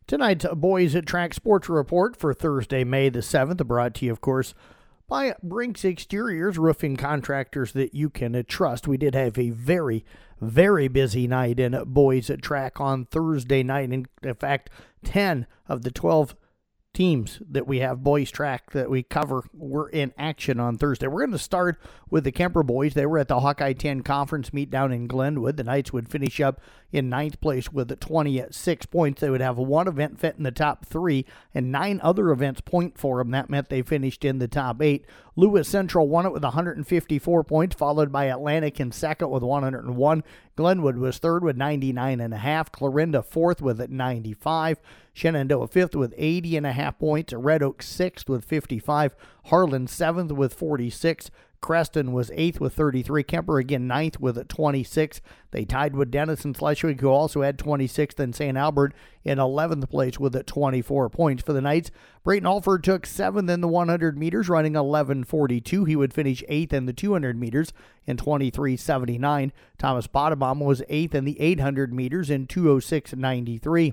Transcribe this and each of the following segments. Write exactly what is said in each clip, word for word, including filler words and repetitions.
Tonight's Boys at Track Sports Report for Thursday, May the seventh, brought to you, of course, by Brinks Exteriors, roofing contractors that you can trust. We did have a very, very busy night in Boys at Track on Thursday night. In fact, ten of the twelve teams that we have boys track that we cover were in action on Thursday. We're going to start with the Kemper boys. They were at the Hawkeye ten conference meet down in Glenwood. The Knights would finish up in ninth place with twenty-six points. They would have one event fit in the top three and nine other events point for them. That meant they finished in the top eight. Lewis Central won it with one hundred fifty-four points, followed by Atlantic in second with one hundred one. Glenwood was third with ninety-nine and a half. Clarinda fourth with ninety-five. Shenandoah fifth with eighty and a half points. Red Oak sixth with fifty-five. Harlan seventh with forty-six. Creston was eighth with thirty-three. Kemper again ninth with twenty-six. They tied with Denison Schleswig, who also had twenty-six. Then Saint Albert in eleventh place with twenty-four points. For the Knights, Brayton Alford took seventh in the one hundred meters, running eleven forty-two. He would finish eighth in the two hundred meters in twenty-three seventy-nine. Thomas Potabom was eighth in the eight hundred meters in two oh six ninety-three.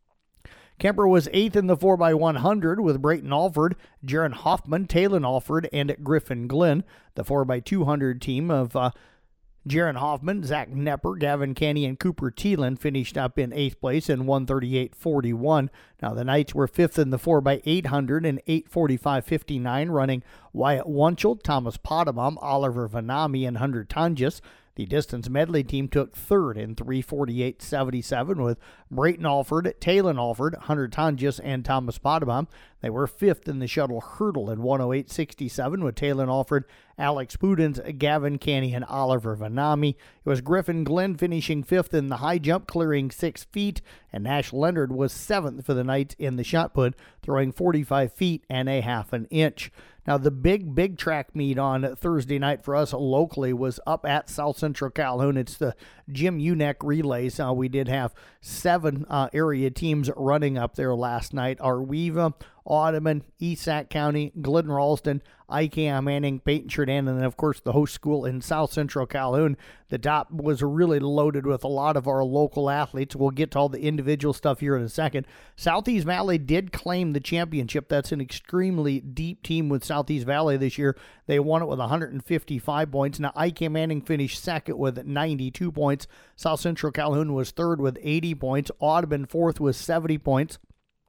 Kemper was eighth in the four by one hundred with Brayton Alford, Jaron Hoffman, Talon Alford, and Griffin Glenn. The four by two hundred team of uh, Jaron Hoffman, Zach Nepper, Gavin Canny, and Cooper Thielen finished up in eighth place in one thirty-eight forty-one. Now, the Knights were fifth in the four by eight hundred and eight forty-five fifty-nine, running Wyatt Wunschel, Thomas Potabom, Oliver Vanami, and Hunter Tonjes. The distance medley team took third in three forty-eight seventy-seven with Brayton Alford, Talon Alford, Hunter Tonjes, and Thomas Potabom. They were fifth in the shuttle hurdle in one oh eight sixty-seven with Talon Alford, Alex Pudens, Gavin Canny, and Oliver Vanami. It was Griffin Glenn finishing fifth in the high jump, clearing six feet, and Nash Leonard was seventh for the Knights in the shot put, throwing forty-five feet and a half an inch. Now, the big, big track meet on Thursday night for us locally was up at South Central Calhoun. It's the Jim Uneck Relays. Uh, we did have seven uh, area teams running up there last night. Arweva, Audubon, East Sac County, Glidden Ralston, I K M Manning, Peyton Sheridan, and then, of course, the host school in South Central Calhoun. The top was really loaded with a lot of our local athletes. We'll get to all the individual stuff here in a second. Southeast Valley did claim the championship. That's an extremely deep team with Southeast Valley this year. They won it with one hundred fifty-five points. Now, I K M Manning finished second with ninety-two points. South Central Calhoun was third with eighty points. Audubon fourth with seventy points.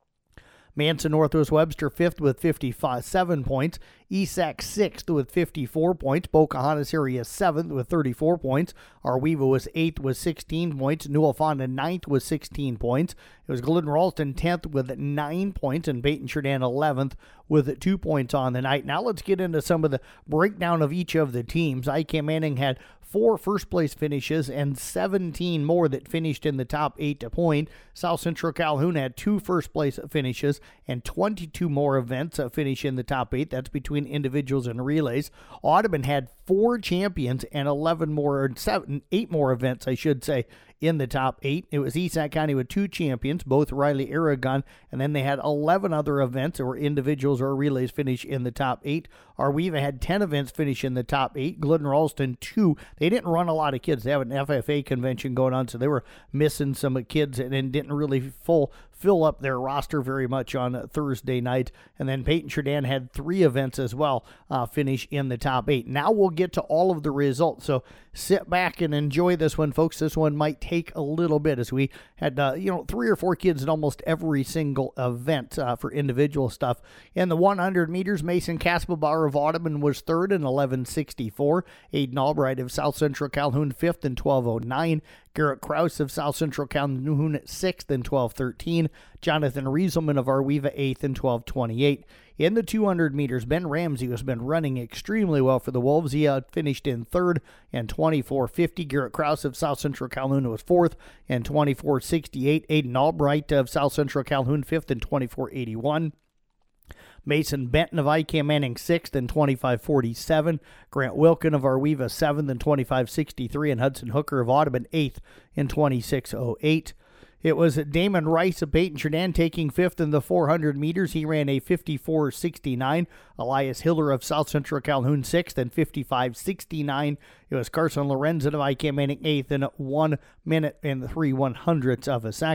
Manson Northwest Webster fifth with fifty-seven points. E S A C sixth with fifty-four points. Pocahontas area seventh with thirty-four points. Arweva was eighth with sixteen points. Newell Fonda ninth with sixteen points. It was Glidden Ralston tenth with nine points. And Peyton Sheridan eleventh with two points on the night. Now let's get into some of the breakdown of each of the teams. I K Manning had four first-place finishes and seventeen more that finished in the top eight to point. South Central Calhoun had two first-place finishes and twenty-two more events uh, finish in the top eight. That's between individuals and relays. Audubon had four champions and eleven more, or seven, eight more events, I should say, in the top eight. It was East Sac County with two champions, both Riley Aragon, and then they had eleven other events or individuals or relays finish in the top eight. Arweva had ten events finish in the top eight. Glidden Ralston, two. They didn't run a lot of kids. They have an F F A convention going on, so they were missing some kids and, and didn't really full fill up their roster very much on Thursday night. And then Peyton Sheridan had three events as well uh, finish in the top eight. Now we'll get to all of the results, so sit back and enjoy this one, folks. This one might take a little bit as we had, uh, you know, three or four kids in almost every single event uh, for individual stuff. In the one hundred meters, Mason Kaspelbauer of Audubon was third in eleven sixty-four. Aiden Albright of South Central Calhoun fifth in twelve oh nine. Garrett Krause of South Central Calhoun sixth in twelve thirteen. Jonathan Rieselman of Arweva eighth in twelve twenty-eight. In the two hundred meters, Ben Ramsey has been running extremely well for the Wolves. He uh, finished in third in twenty-four fifty. Garrett Krause of South Central Calhoun was fourth in twenty-four sixty-eight. Aiden Albright of South Central Calhoun fifth in twenty-four eighty-one. Mason Benton of I K Manning sixth in twenty-five forty-seven. Grant Wilkin of Arweva seventh in twenty-five sixty-three. And Hudson Hooker of Audubon eighth in twenty-six oh eight. It was Damon Rice of Peyton Sheridan taking fifth in the four hundred meters. He ran a fifty-four sixty-nine. Elias Hiller of South Central Calhoun sixth and fifty-five sixty-nine. It was Carson Lorenzen of I K Manning eighth in one minute and three one hundredths of a second.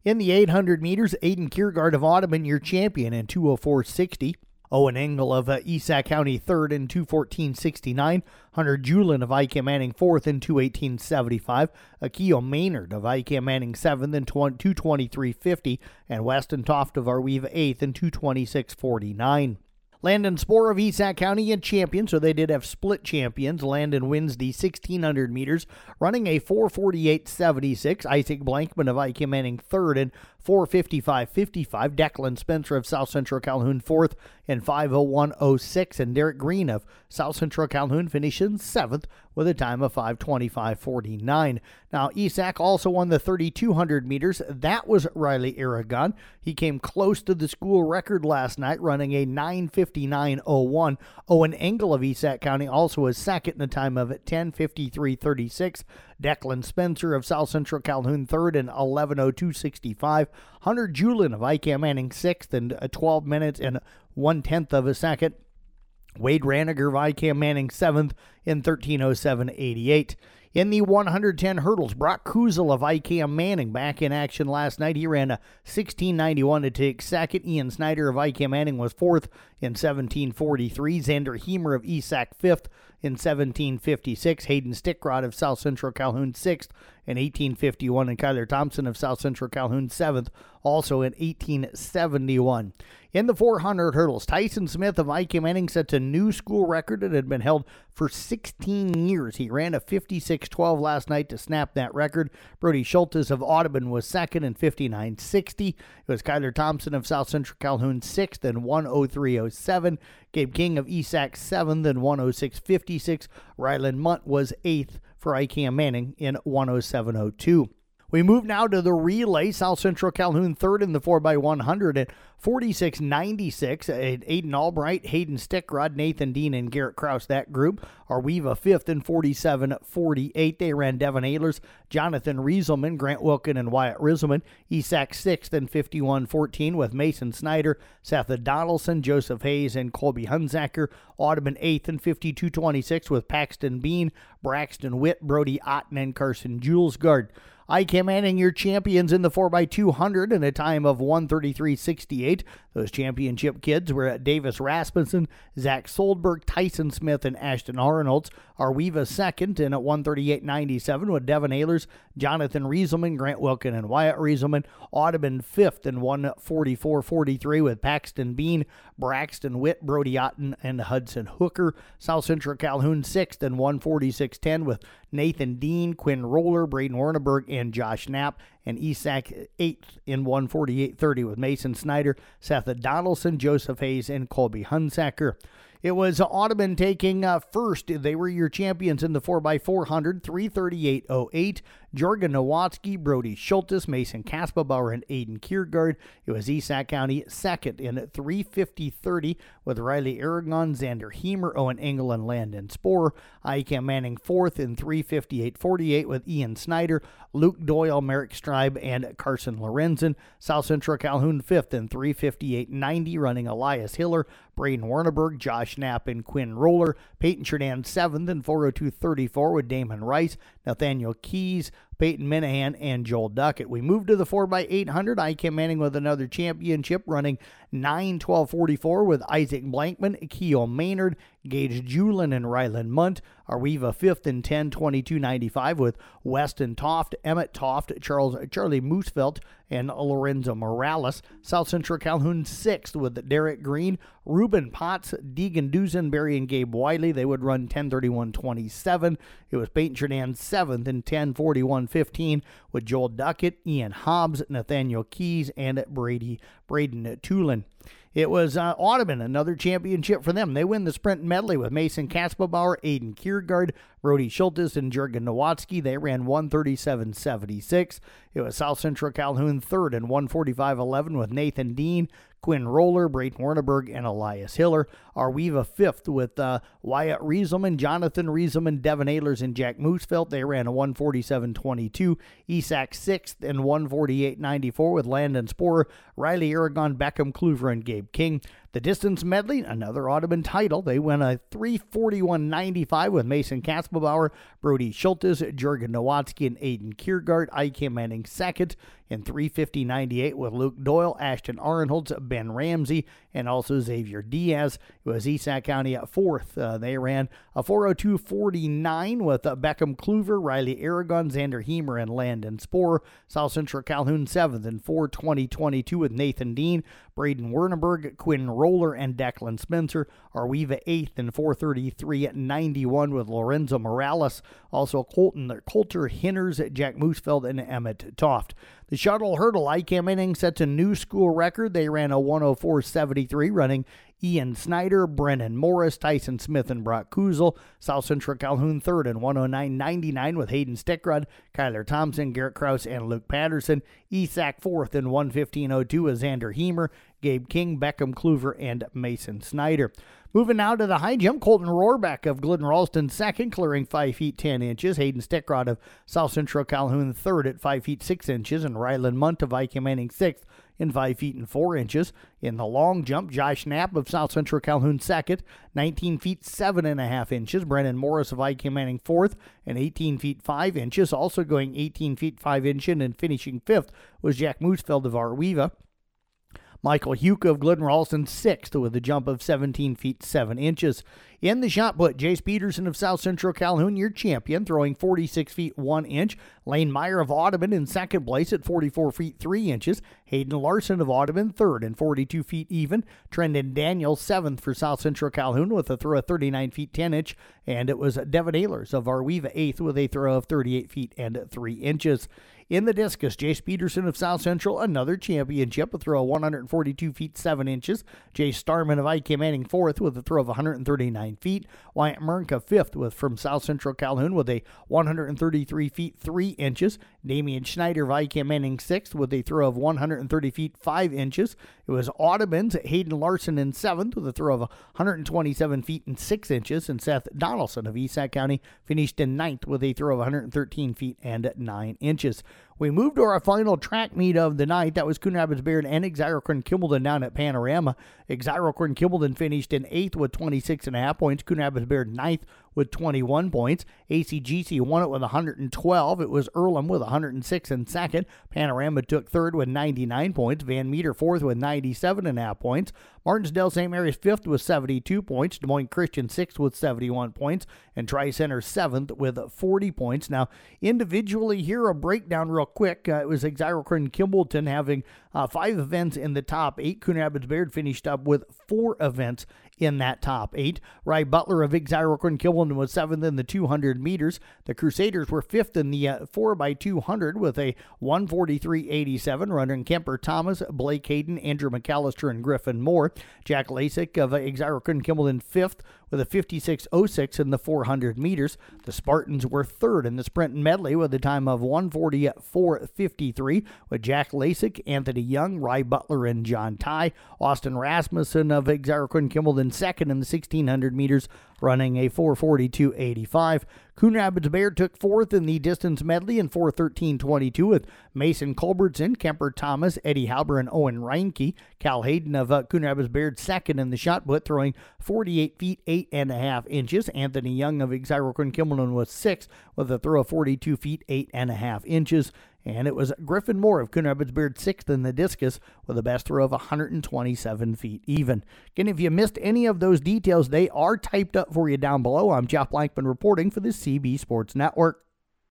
In the eight hundred meters, Aiden Kiergaard of Audubon, your champion, in two oh four sixty. Owen Engel of uh, Esac County third in two fourteen sixty-nine. Hunter Julin of Icahn Manning fourth in two eighteen seventy-five. Akio Maynard of Icahn Manning seventh in two twenty-three fifty. And Weston Toft of Arweva eighth in two twenty-six forty-nine. Landon Spohr of Esac County in champion, so they did have split champions. Landon wins the sixteen hundred meters, running a four forty-eight seventy-six. Isaac Blankman of Icahn Manning third in four fifty-five fifty-five. Declan Spencer of South Central Calhoun fourth in five oh one oh six. And Derek Green of South Central Calhoun finishing seventh with a time of five twenty-five forty-nine. Now, Esac also won the thirty-two hundred meters. That was Riley Aragon. He came close to the school record last night, running a nine fifty-nine oh one. Owen Engel of Esac County also was second in a time of ten fifty-three thirty-six. Declan Spencer of South Central Calhoun third in eleven oh two sixty-five. Hunter Julin of Icahn Manning sixth in twelve minutes and one-tenth of a second. Wade Raniger of Icahn Manning seventh in thirteen oh seven eighty-eight. In the one hundred ten hurdles, Brock Kuzel of Icahn Manning back in action last night. He ran a sixteen ninety-one to take second. Ian Snyder of Icahn Manning was fourth in seventeen forty-three. Xander Heemer of Esac fifth in seventeen fifty-six. Hayden Stickrod of South Central Calhoun sixth in eighteen fifty-one. And Kyler Thompson of South Central Calhoun seventh, also in eighteen seventy-one. In the four hundred hurdles, Tyson Smith of Icahn Manning sets a new school record that had been held for sixteen years. He ran a fifty-six twelve last night to snap that record. Brody Schultes of Audubon was second in fifty-nine sixty. It was Kyler Thompson of South Central Calhoun sixth in one oh three oh seven. Gabe King of Esac seventh in one oh six fifty-six. Ryland Munt was eighth for Icahn Manning in one oh seven oh two. We move now to the relay. South Central Calhoun third in the four by one hundred at forty-six ninety-six. Aiden Albright, Hayden Stickrod, Nathan Dean, and Garrett Krause, that group. Arweva fifth in forty-seven forty-eight. They ran Devin Ehlers, Jonathan Rieselman, Grant Wilkin, and Wyatt Rieselman. Esac sixth in fifty-one fourteen with Mason Snyder, Seth Donaldson, Joseph Hayes, and Colby Hunzacker. Audubon eighth in fifty-two twenty-six with Paxton Bean, Braxton Witt, Brody Otten, and Carson Julesgaard. Icahn Manning, your champions in the four by two hundred in a time of one thirty-three sixty-eight. Those championship kids were at Davis Rasmussen, Zach Soldberg, Tyson Smith, and Ashton Arnolds. Arweva second in at one thirty-eight ninety-seven with Devin Ehlers, Jonathan Rieselman, Grant Wilkin, and Wyatt Rieselman. Audubon fifth in one forty-four forty-three with Paxton Bean, Braxton Witt, Brody Otten, and Hudson Hooker. South Central Calhoun sixth in one forty-six ten with Nathan Dean, Quinn Roller, Braden Werneberg, and Josh Knapp. And Esac eighth in one forty-eight thirty with Mason Snyder, Seth Donaldson, Joseph Hayes, and Colby Hunsacker. It was Audubon taking uh, first. They were your champions in the four by four hundred, three thirty-eight oh eight. Jorgen Nowatzki, Brody Schultes, Mason Kaspabauer, and Aiden Kiergaard. It was Esac County second in three fifty thirty with Riley Aragon, Xander Heemer, Owen Engel, and Landon Spohr. Icahn Manning fourth in three fifty-eight forty-eight with Ian Snyder, Luke Doyle, Merrick Stribe, and Carson Lorenzen. South Central Calhoun fifth in three fifty-eight ninety, running Elias Hiller, Braden Werneberg, Josh Knapp, and Quinn Roller. Peyton Chernan seventh in four oh two thirty-four with Damon Rice, Nathaniel Keys, Peyton Minahan, and Joel Duckett. We moved to the four by eight hundred. Icahn Manning with another championship, running nine twelve forty-four with Isaac Blankman, Keo Maynard, Gage Julin, and Ryland Munt. Arweva fifth in ten twenty-two ninety-five with Weston Toft, Emmett Toft, Charles Charlie Moosefelt, and Lorenzo Morales. South Central Calhoun sixth with Derek Green, Ruben Potts, Deegan Dusenberry, and Gabe Wiley. They would run ten thirty-one twenty-seven. It was Peyton Chernan seventh in ten forty-one fifteen with Joel Duckett, Ian Hobbs, Nathaniel Keys, and Brady Braden Tulin. It was uh, Audubon, another championship for them. They win the sprint medley with Mason Kaspabauer, Aiden Kiergaard, Brody Schultes, and Jorgen Nowatzki. They ran one thirty-seven seventy-six. It was South Central Calhoun third in one forty-five eleven with Nathan Dean, Quinn Roller, Braden Werneberg, and Elias Hiller. Arweva fifth with uh, Wyatt Rieselman, Jonathan Rieselman, Devin Ehlers, and Jack Moosefelt. They ran a one forty-seven twenty-two. Esac sixth in one forty-eight ninety-four with Landon Spohr, Riley Aragon, Beckham, Kluver, and Gabe King. The distance medley, another Audubon title. They win a three forty-one ninety-five with Mason Kaspelbauer, Brody Schultes, Jurgen Nowatzki, and Aiden Kiergaard. Ike Manning second in three fifty ninety-eight with Luke Doyle, Ashton Arnholtz, Ben Ramsey, and also Xavier Diaz. It was E S A C County at fourth. Uh, they ran a four oh two forty-nine with uh, Beckham Kluver, Riley Aragon, Xander Heemer, and Landon Sporer. South Central Calhoun seventh in four twenty twenty-two with Nathan Dean, Braden Werneberg, Quinn Roller, and Declan Spencer. Arweva eighth in four thirty-three ninety-one with Lorenzo Morales. Also Colton Coulter Hinners, Jack Moosefeld, and Emmett Toft. The shuttle hurdle, Ike Manning sets a new school record. They ran a one oh four seventy-three, running Ian Snyder, Brennan Morris, Tyson Smith, and Brock Kuzel. South Central Calhoun third in one oh nine ninety-nine with Hayden Stickrod, Kyler Thompson, Garrett Krause, and Luke Patterson. E S A C fourth in one fifteen oh two with Xander Heemer, Gabe King, Beckham Kluver, and Mason Snyder. Moving now to the high jump, Colton Rohrbeck of Glidden Ralston second, clearing five feet ten inches. Hayden Stickrod of South Central Calhoun third at five feet six inches, and Rylan Munt of Ike Manning sixth in five feet and four inches. In the long jump, Josh Knapp of South Central Calhoun second, nineteen feet seven and a half inches. Brennan Morris of Ike Manning fourth and eighteen feet five inches. Also going eighteen feet five inches and finishing fifth was Jack Moosefeld of Arweva. Michael Huke of Glidden Ralston sixth with a jump of seventeen feet seven inches. In the shot put, Jace Peterson of South Central Calhoun, your champion, throwing forty-six feet one inch. Lane Meyer of Audubon in second place at forty-four feet three inches. Hayden Larson of Audubon third and forty-two feet even. Trendon Daniels seventh for South Central Calhoun with a throw of thirty-nine feet ten inch. And it was Devin Ehlers of Arweva eighth with a throw of thirty-eight feet and three inches. In the discus, Jace Peterson of South Central, another championship, a throw of one forty-two feet seven inches. Jay Starman of Ike Manning fourth with a throw of one thirty-nine feet. Wyatt Mernka fifth with from South Central Calhoun with a one thirty-three feet three inches. Damian Schneider of Ike Manning sixth with a throw of one thirty feet five inches. It was Audubon's Hayden Larson in seventh with a throw of one twenty-seven feet and six inches. And Seth Donaldson of E S A C County finished in ninth with a throw of one thirteen feet and nine inches. We moved to our final track meet of the night. That was Coon Rapids Bayard and Exiracorn Kimballton down at Panorama. Exiracorn Kimballton finished in eighth with twenty-six and a half points. Coon Rapids Bayard ninth with twenty-one points. A C G C won it with one hundred twelve. It was Earlham with one hundred six in second. Panorama took third with ninety-nine points. Van Meter fourth with ninety-seven and a half points. Martinsdale Saint Mary's fifth with seventy-two points. Des Moines Christian sixth with seventy-one points. And Tri-Center seventh with forty points. Now, individually here, a breakdown real quick. Uh, it was Exiracorn Kimballton having uh, five events in the top eight. Coon Rapids Bayard finished up with four events in that top eight. Ry Butler of Exiracorn Kimballton was seventh in the two hundred meters. The Crusaders were fifth in the uh, four by two hundred with a one forty-three eighty-seven. Running Kemper Thomas, Blake Hayden, Andrew McAllister, and Griffin Moore. Jack Lasik of uh, Exiracorn Kimballton fifth with a fifty-six oh six in the four hundred meters. The Spartans were third in the sprint medley with a time of one forty-four fifty-three with Jack Lasik, Anthony Young, Ry Butler, and John Ty. Austin Rasmussen of Exiracorn Kimballton second in the sixteen hundred meters, running a four forty-two eighty-five. Coon Rapids Bayard took fourth in the distance medley in four thirteen twenty-two with Mason Culbertson, Kemper Thomas, Eddie Halber, and Owen Reinke. Cal Hayden of uh, Coon Rapids Bayard second in the shot put, throwing forty-eight feet eight and a half inches. Anthony Young of Exiracorn Kimballton was sixth with a throw of forty-two feet eight and a half inches. And it was Griffin Moore of Coon Rapids Bayard sixth in the discus with a best throw of one twenty-seven feet even. Again, if you missed any of those details, they are typed up for you down below. I'm Jeff Blankman reporting for the C B Sports Network.